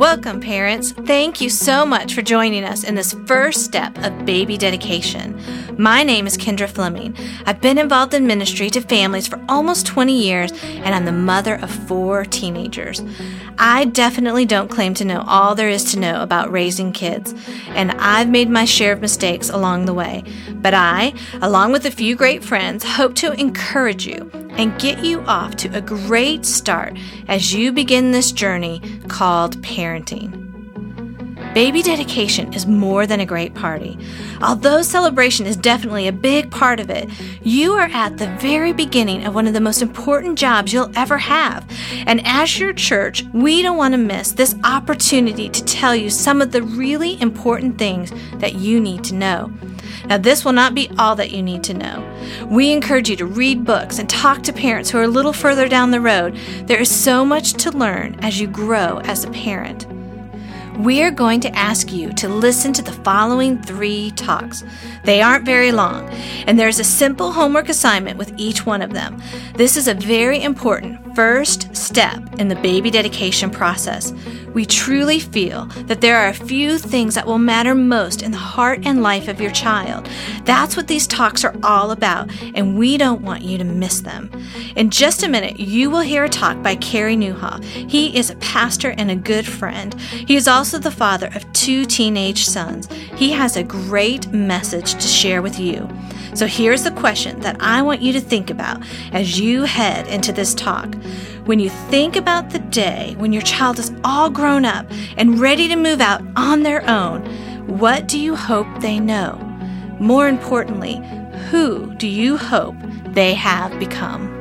Welcome, parents. Thank you so much for joining us in this first step of baby dedication. My name is Kendra Fleming. I've been involved in ministry to families for almost 20 years, and I'm the mother of 4 teenagers. I definitely don't claim to know all there is to know about raising kids, and I've made my share of mistakes along the way. But I, along with a few great friends, hope to encourage you and get you off to a great start as you begin this journey called parenting. Baby dedication is more than a great party. Although celebration is definitely a big part of it, you are at the very beginning of one of the most important jobs you'll ever have. And as your church, we don't want to miss this opportunity to tell you some of the really important things that you need to know. Now, this will not be all that you need to know. We encourage you to read books and talk to parents who are a little further down the road. There is so much to learn as you grow as a parent. We are going to ask you to listen to the following 3 talks. They aren't very long, and there's a simple homework assignment with each one of them. This is a very important first step in the baby dedication process. We truly feel that there are a few things that will matter most in the heart and life of your child. That's what these talks are all about, and we don't want you to miss them. In just a minute, you will hear a talk by Carey Nieuwhof. He is a pastor and a good friend. He is also the father of 2 teenage sons. He has a great message to share with you. So here's the question that I want you to think about as you head into this talk. When you think about the day when your child is all grown up and ready to move out on their own, what do you hope they know? More importantly, who do you hope they have become?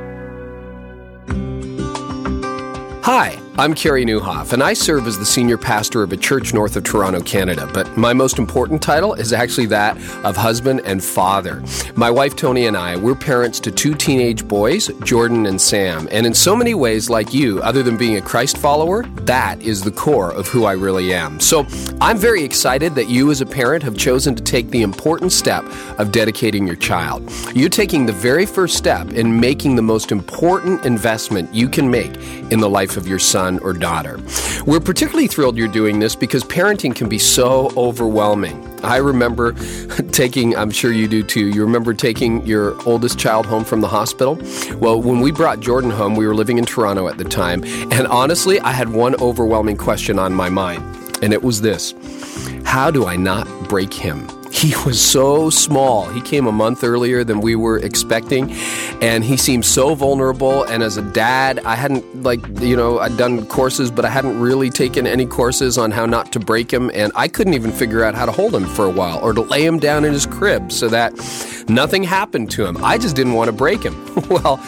Hi, I'm Carey Nieuwhof, and I serve as the senior pastor of a church north of Toronto, Canada. But my most important title is actually that of husband and father. My wife, Tony, and I, we're parents to 2 teenage boys, Jordan and Sam. And in so many ways, like you, other than being a Christ follower, that is the core of who I really am. So I'm very excited that you as a parent have chosen to take the important step of dedicating your child. You're taking the very first step in making the most important investment you can make in the life of your son or daughter. We're particularly thrilled you're doing this because parenting can be so overwhelming. I remember I'm sure you do too, you remember taking your oldest child home from the hospital? Well, when we brought Jordan home, we were living in Toronto at the time, and honestly, I had one overwhelming question on my mind, and it was this: how do I not break him? He was so small. He came a month earlier than we were expecting, and he seemed so vulnerable. And as a dad, I hadn't, I'd done courses, but I hadn't really taken any courses on how not to break him, and I couldn't even figure out how to hold him for a while or to lay him down in his crib so that nothing happened to him. I just didn't want to break him. Well,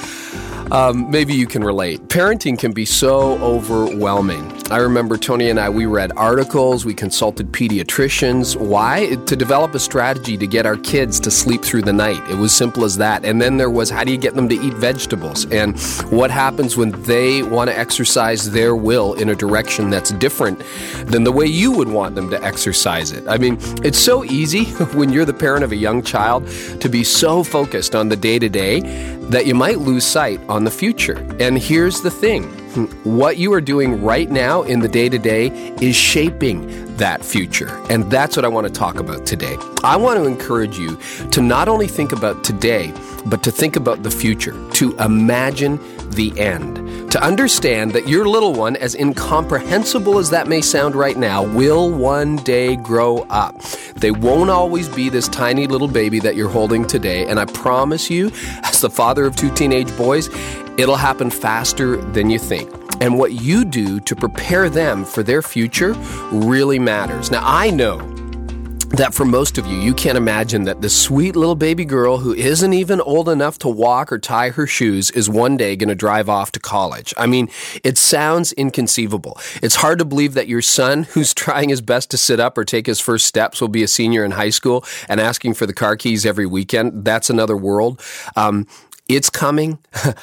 maybe you can relate. Parenting can be so overwhelming. I remember Tony and I, we read articles, we consulted pediatricians. Why? To develop a strategy to get our kids to sleep through the night. It was simple as that. And then there was, how do you get them to eat vegetables? And what happens when they want to exercise their will in a direction that's different than the way you would want them to exercise it? I mean, it's so easy when you're the parent of a young child to be so focused on the day-to-day that you might lose sight on the future. And here's the thing. What you are doing right now in the day-to-day is shaping that future. And that's what I want to talk about today. I want to encourage you to not only think about today, but to think about the future, to imagine the end, to understand that your little one, as incomprehensible as that may sound right now, will one day grow up. They won't always be this tiny little baby that you're holding today. And I promise you, as the father of 2 teenage boys, it'll happen faster than you think. And what you do to prepare them for their future really matters. Now, I know that for most of you, you can't imagine that this sweet little baby girl who isn't even old enough to walk or tie her shoes is one day going to drive off to college. I mean, it sounds inconceivable. It's hard to believe that your son, who's trying his best to sit up or take his first steps, will be a senior in high school and asking for the car keys every weekend. That's another world. It's coming.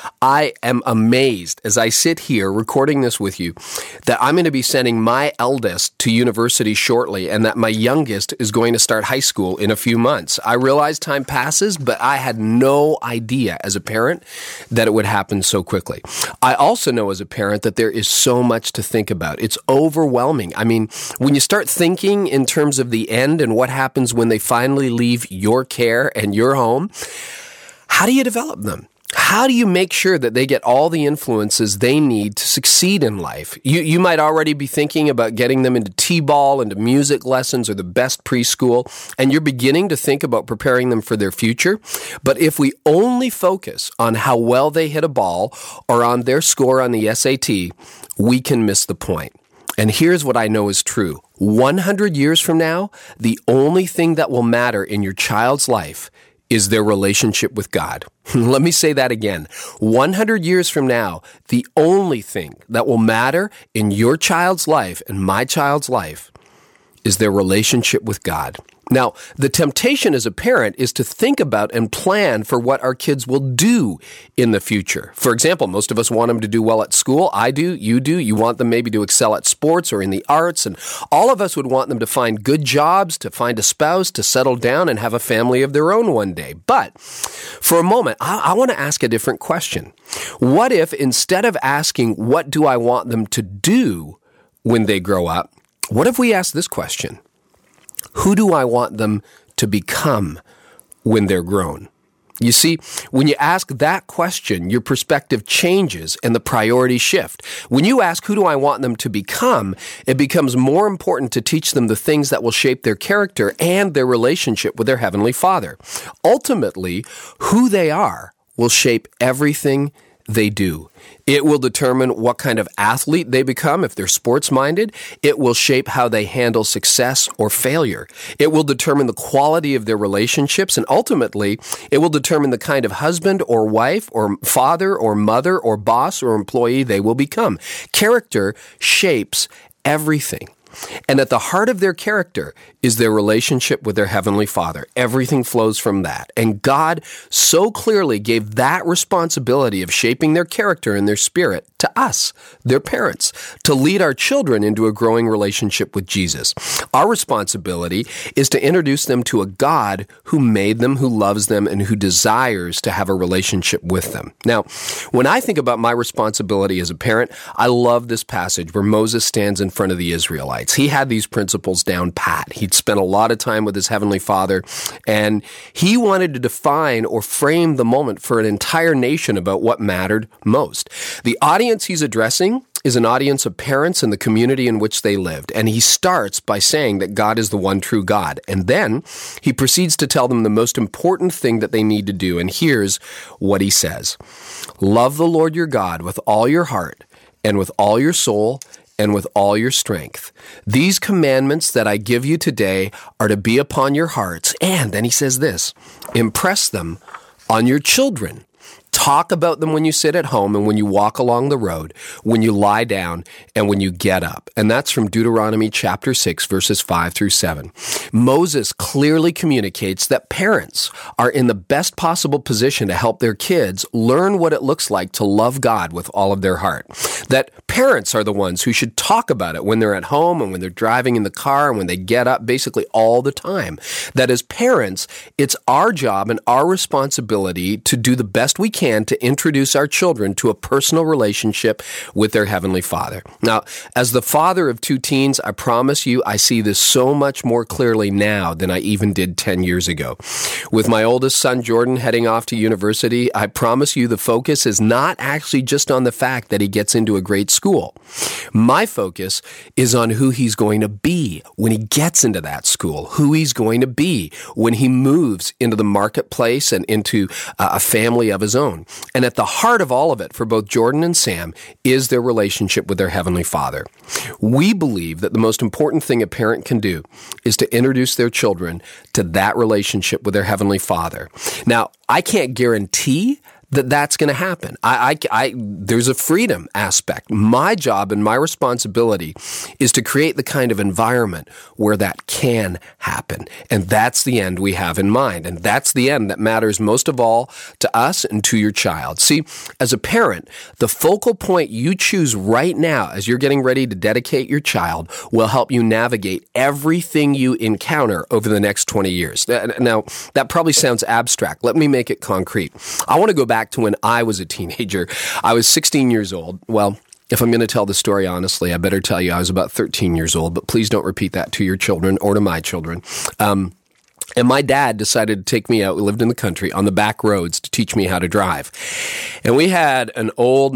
I am amazed as I sit here recording this with you that I'm going to be sending my eldest to university shortly and that my youngest is going to start high school in a few months. I realize time passes, but I had no idea as a parent that it would happen so quickly. I also know as a parent that there is so much to think about. It's overwhelming. I mean, when you start thinking in terms of the end and what happens when they finally leave your care and your home, how do you develop them? How do you make sure that they get all the influences they need to succeed in life? You might already be thinking about getting them into t-ball, into music lessons, or the best preschool, and you're beginning to think about preparing them for their future. But if we only focus on how well they hit a ball or on their score on the SAT, we can miss the point. And here's what I know is true. 100 years from now, the only thing that will matter in your child's life is their relationship with God. Let me say that again. 100 years from now, the only thing that will matter in your child's life and my child's life is their relationship with God. Now, the temptation as a parent is to think about and plan for what our kids will do in the future. For example, most of us want them to do well at school. I do, you do. You want them maybe to excel at sports or in the arts. And all of us would want them to find good jobs, to find a spouse, to settle down and have a family of their own one day. But for a moment, I want to ask a different question. What if instead of asking, what do I want them to do when they grow up, what if we ask this question? Who do I want them to become when they're grown? You see, when you ask that question, your perspective changes and the priorities shift. When you ask, who do I want them to become, it becomes more important to teach them the things that will shape their character and their relationship with their Heavenly Father. Ultimately, who they are will shape everything they do. It will determine what kind of athlete they become if they're sports-minded. It will shape how they handle success or failure. It will determine the quality of their relationships, and ultimately, it will determine the kind of husband or wife or father or mother or boss or employee they will become. Character shapes everything. And at the heart of their character is their relationship with their Heavenly Father. Everything flows from that. And God so clearly gave that responsibility of shaping their character and their spirit to us, their parents, to lead our children into a growing relationship with Jesus. Our responsibility is to introduce them to a God who made them, who loves them, and who desires to have a relationship with them. Now, when I think about my responsibility as a parent, I love this passage where Moses stands in front of the Israelites. He had these principles down pat. He'd spent a lot of time with his Heavenly Father, and he wanted to define or frame the moment for an entire nation about what mattered most. The audience he's addressing is an audience of parents in the community in which they lived, and he starts by saying that God is the one true God. And then he proceeds to tell them the most important thing that they need to do, and here's what he says. Love the Lord your God with all your heart and with all your soul and with all your strength. These commandments that I give you today are to be upon your hearts. And then he says this, impress them on your children. Talk about them when you sit at home and when you walk along the road, when you lie down and when you get up. And that's from Deuteronomy chapter 6, verses 5 through 7. Moses clearly communicates that parents are in the best possible position to help their kids learn what it looks like to love God with all of their heart. That parents are the ones who should talk about it when they're at home and when they're driving in the car and when they get up, basically all the time. That as parents, it's our job and our responsibility to do the best we can to introduce our children to a personal relationship with their Heavenly Father. Now, as the father of two teens, I promise you, I see this so much more clearly now than I even did 10 years ago. With my oldest son, Jordan, heading off to university, I promise you the focus is not actually just on the fact that he gets into a great school. My focus is on who he's going to be when he gets into that school, who he's going to be when he moves into the marketplace and into a family of his own. And at the heart of all of it for both Jordan and Sam is their relationship with their Heavenly Father. We believe that the most important thing a parent can do is to introduce their children to that relationship with their Heavenly Father. Now, I can't guarantee that's going to happen. There's a freedom aspect. My job and my responsibility is to create the kind of environment where that can happen. And that's the end we have in mind. And that's the end that matters most of all to us and to your child. See, as a parent, the focal point you choose right now as you're getting ready to dedicate your child will help you navigate everything you encounter over the next 20 years. Now, that probably sounds abstract. Let me make it concrete. I want to go back to when I was a teenager. I was 16 years old. Well, if I'm going to tell the story honestly, I better tell you I was about 13 years old, but please don't repeat that to your children or to my children. And my dad decided to take me out. We lived in the country on the back roads to teach me how to drive. And we had an old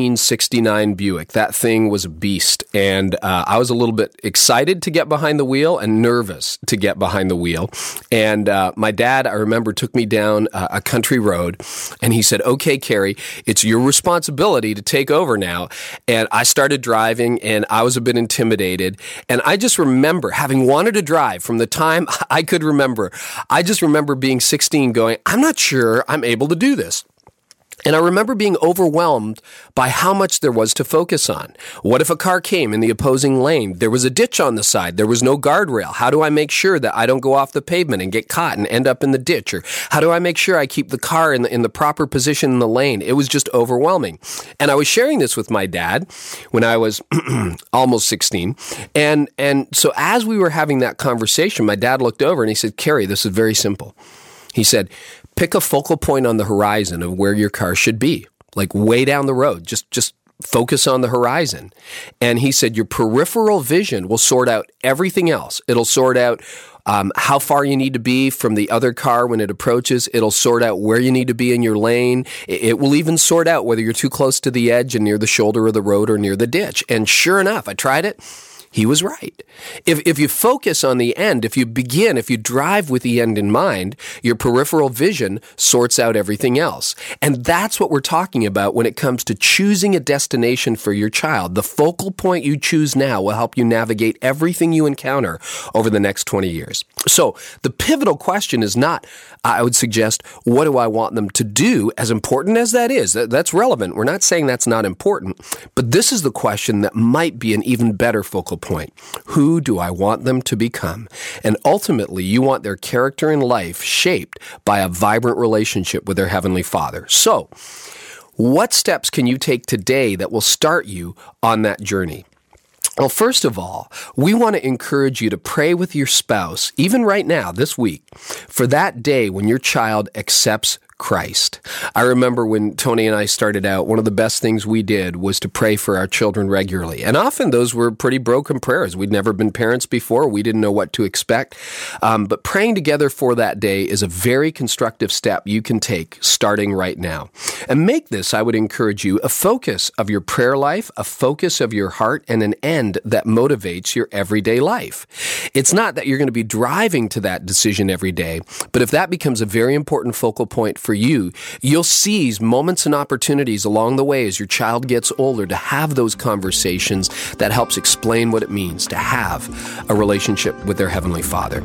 1969 Buick. That thing was a beast. And I was a little bit excited to get behind the wheel and nervous to get behind the wheel. And my dad, I remember, took me down a country road. And he said, "Okay, Carey, it's your responsibility to take over now." And I started driving, and I was a bit intimidated. And I just remember having wanted to drive from the time I could remember. I just remember being 16 going, I'm not sure I'm able to do this. And I remember being overwhelmed by how much there was to focus on. What if a car came in the opposing lane? There was a ditch on the side. There was no guardrail. How do I make sure that I don't go off the pavement and get caught and end up in the ditch? Or how do I make sure I keep the car in the proper position in the lane? It was just overwhelming. And I was sharing this with my dad when I was almost 16. And so as we were having that conversation, my dad looked over and he said, "Carey, this is very simple." He said, "Pick a focal point on the horizon of where your car should be, like way down the road. Just focus on the horizon." And he said, your peripheral vision will sort out everything else. It'll sort out how far you need to be from the other car when it approaches. It'll sort out where you need to be in your lane. It will even sort out whether you're too close to the edge and near the shoulder of the road or near the ditch. And sure enough, I tried it. He was right. If you focus on the end, if you drive with the end in mind, your peripheral vision sorts out everything else. And that's what we're talking about when it comes to choosing a destination for your child. The focal point you choose now will help you navigate everything you encounter over the next 20 years. So the pivotal question is not, I would suggest, what do I want them to do? As important as that is, that's relevant. We're not saying that's not important, but this is the question that might be an even better focal point. Who do I want them to become? And ultimately, you want their character and life shaped by a vibrant relationship with their Heavenly Father. So, what steps can you take today that will start you on that journey? Well, first of all, we want to encourage you to pray with your spouse, even right now, this week, for that day when your child accepts Christ. I remember when Tony and I started out, one of the best things we did was to pray for our children regularly. And often those were pretty broken prayers. We'd never been parents before. We didn't know what to expect. But praying together for that day is a very constructive step you can take starting right now. And make this, I would encourage you, a focus of your prayer life, a focus of your heart, and an end that motivates your everyday life. It's not that you're going to be driving to that decision every day, but if that becomes a very important focal point for you, you'll seize moments and opportunities along the way as your child gets older to have those conversations that helps explain what it means to have a relationship with their Heavenly Father.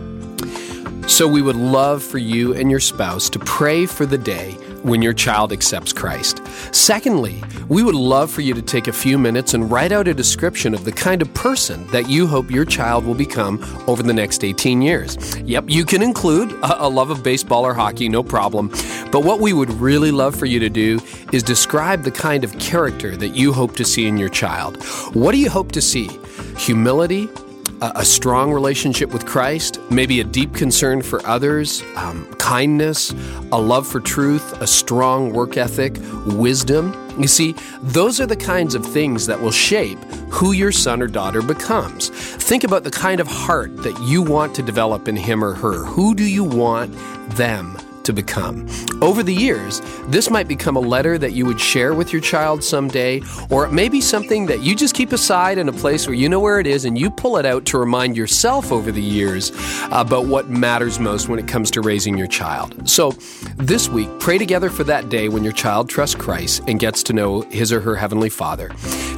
So we would love for you and your spouse to pray for the day when your child accepts Christ. Secondly, we would love for you to take a few minutes and write out a description of the kind of person that you hope your child will become over the next 18 years. Yep, you can include a love of baseball or hockey, no problem. But what we would really love for you to do is describe the kind of character that you hope to see in your child. What do you hope to see? Humility? A strong relationship with Christ, maybe a deep concern for others, kindness, a love for truth, a strong work ethic, wisdom. You see, those are the kinds of things that will shape who your son or daughter becomes. Think about the kind of heart that you want to develop in him or her. Who do you want them to become? Over the years, this might become a letter that you would share with your child someday, or it may be something that you just keep aside in a place where you know where it is and you pull it out to remind yourself over the years about what matters most when it comes to raising your child. So this week, pray together for that day when your child trusts Christ and gets to know his or her Heavenly Father.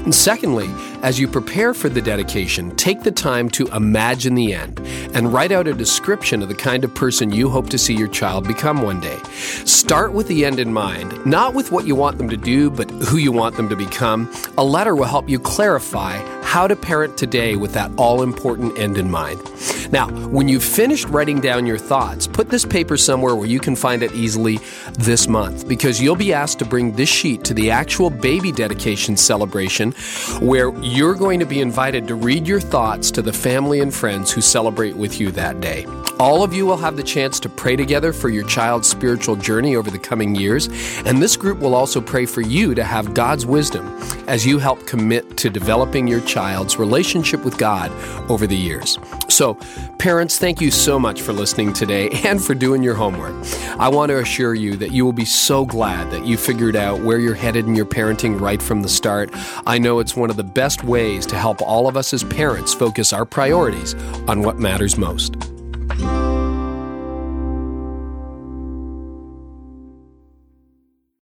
And secondly, as you prepare for the dedication, take the time to imagine the end and write out a description of the kind of person you hope to see your child become one day. Start with the end in mind, not with what you want them to do, but who you want them to become. A letter will help you clarify how to parent today with that all-important end in mind. Now, when you've finished writing down your thoughts, put this paper somewhere where you can find it easily this month, because you'll be asked to bring this sheet to the actual baby dedication celebration, where you're going to be invited to read your thoughts to the family and friends who celebrate with you that day. All of you will have the chance to pray together for your child's spiritual journey over the coming years, and this group will also pray for you to have God's wisdom as you help commit to developing your child's relationship with God over the years. So, parents, thank you so much for listening today and for doing your homework. I want to assure you that you will be so glad that you figured out where you're headed in your parenting right from the start. I know it's one of the best ways to help all of us as parents focus our priorities on what matters most.